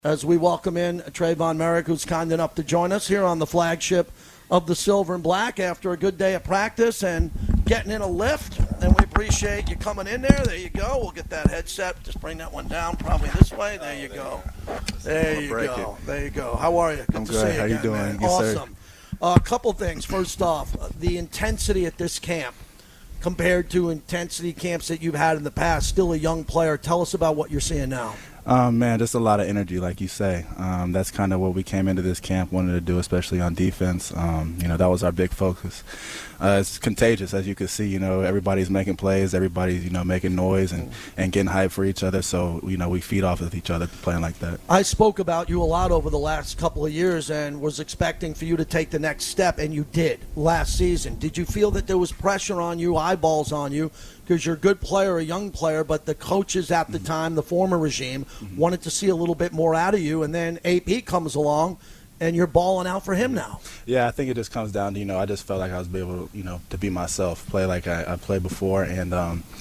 as we welcome in Trayvon Merrick, who's kind enough to join us here on the flagship of the Silver and Black after a good day of practice and getting in a lift. And we appreciate you coming in there. There you go. We'll get that headset. Just bring that one down probably this way. There you go. There you go. There you go. How are you? I'm to good. see you How again, you doing? man. Yes, sir. Awesome. A couple things. First off, the intensity at this camp compared to intensity camps that you've had in the past. Still a young player. Tell us about what you're seeing now. Man, just a lot of energy, like you say. That's kind of what we came into this camp wanted to do, especially on defense. That was our big focus. It's contagious, as you can see. Everybody's making plays, everybody's making noise and getting hype for each other. So we feed off of each other playing like that. I spoke about you a lot over the last couple of years and was expecting for you to take the next step, and you did last season. Did you feel that there was pressure on you, eyeballs on you, because you're a good player, a young player, but the coaches at the time, the former regime, wanted to see a little bit more out of you, and then AP comes along, and you're balling out for him now? Yeah, I think it just comes down to, I just felt like I was able to, to be myself, play like I played before, and,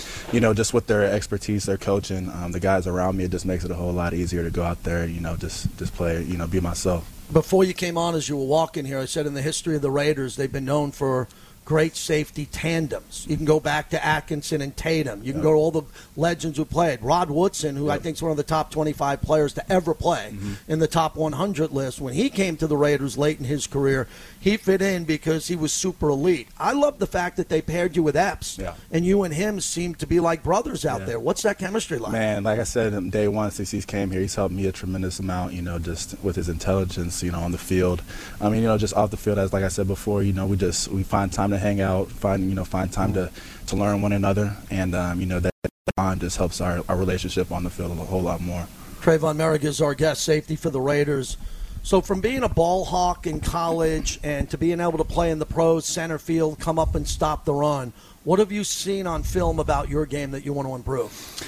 just with their expertise, their coaching, the guys around me, it just makes it a whole lot easier to go out there, just play, be myself. Before you came on, as you were walking here, I said in the history of the Raiders, they've been known for great safety tandems. You can go back to Atkinson and Tatum. You can go to all the legends who played. Rod Woodson, who I think is one of the top 25 players to ever play in the top 100 list. When he came to the Raiders late in his career, he fit in because he was super elite. I love the fact that they paired you with Epps, and you and him seem to be like brothers out there. What's that chemistry like? Man, like I said, day one since he's came here, he's helped me a tremendous amount, just with his intelligence, on the field. Just off the field, as like I said before, we find time to hang out, find time to learn one another, and that bond just helps our relationship on the field a whole lot more. Trayvon Merrick is our guest safety for the Raiders. So from being a ball hawk in college and to being able to play in the pros, center field, come up and stop the run, what have you seen on film about your game that you want to improve?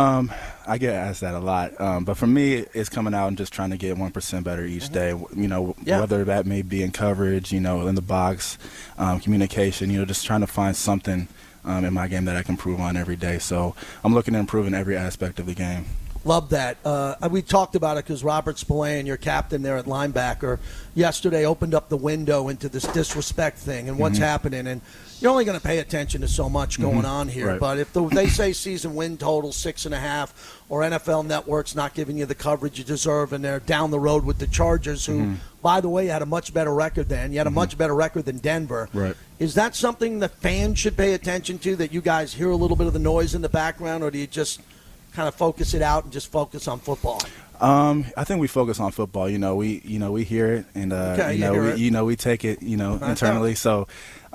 I get asked that a lot, but for me, it's coming out and just trying to get 1% better each day. Whether that may be in coverage, in the box, communication. Just trying to find something in my game that I can improve on every day. So I'm looking to improve in every aspect of the game. Love that. We talked about it because Robert Spillane, your captain there at linebacker, yesterday opened up the window into this disrespect thing and what's happening. And you're only going to pay attention to so much going on here. Right. But if they say season win total 6.5, or NFL Network's not giving you the coverage you deserve, and they're down the road with the Chargers, who, by the way, had a much better record than. You had a much better record than Denver. Right. Is that something the fans should pay attention to, that you guys hear a little bit of the noise in the background, or do you just kind of focus it out and just focus on football? I think we focus on football. We hear it, and we take it, internally. So,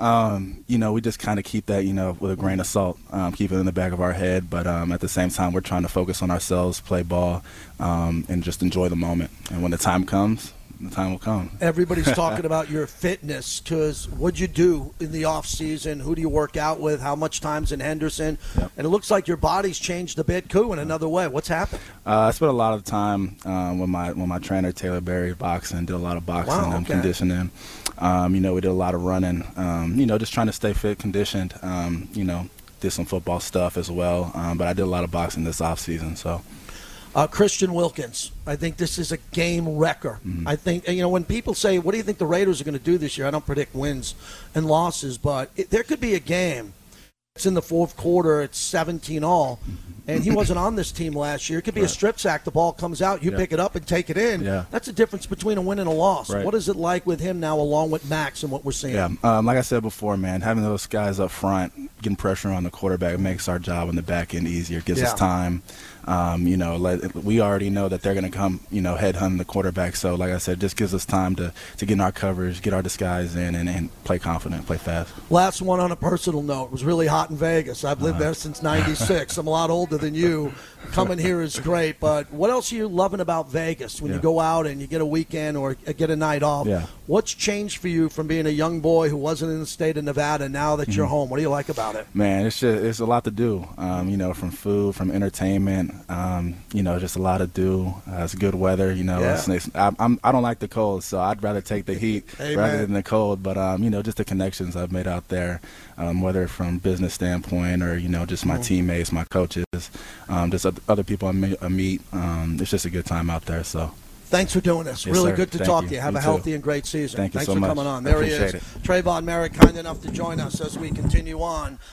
we just kind of keep that, with a grain of salt, keep it in the back of our head. But at the same time, we're trying to focus on ourselves, play ball, and just enjoy the moment. And when the time comes, the time will come. Everybody's talking about your fitness, because what'd you do in the off season? Who do you work out with? How much time's in Henderson? Yep. And it looks like your body's changed a bit, too, in another way. What's happened? I spent a lot of time with my trainer, Taylor Berry, boxing. Did a lot of boxing and conditioning. We did a lot of running. Just trying to stay fit, conditioned. Did some football stuff as well. But I did a lot of boxing this off season. So. Christian Wilkins, I think this is a game wrecker. I think, when people say, what do you think the Raiders are going to do this year? I don't predict wins and losses, but there could be a game. It's in the fourth quarter. It's 17-all, and he wasn't on this team last year. It could be a strip sack. The ball comes out. You pick it up and take it in. Yeah. That's the difference between a win and a loss. Right. What is it like with him now, along with Max and what we're seeing? Yeah, like I said before, man, having those guys up front, getting pressure on the quarterback makes our job on the back end easier. Gives us time. We already know that they're going to come, headhunt the quarterback. So, like I said, it just gives us time to get in our coverage, get our disguise in, and play confident, play fast. Last one on a personal note. It was really hot in Vegas. I've lived there since '96. I'm a lot older than you. Coming here is great, but what else are you loving about Vegas when you go out and you get a weekend or get a night off? Yeah. What's changed for you from being a young boy who wasn't in the state of Nevada now that you're home? What do you like about it? Man, it's a lot to do, from food, from entertainment, just a lot to do. It's good weather, I don't like the cold, so I'd rather take the heat rather than the cold, but, just the connections I've made out there, whether from business standpoint or, just my teammates, my coaches, just other people I meet. It's just a good time out there, so. Thanks for doing this. Yes, really sir. good to Thank talk you. to you. Have You a too. healthy and great season. Thank you Thanks so for much. coming on. There he is. Appreciate it. Trayvon Merrick, kind enough to join us as we continue on.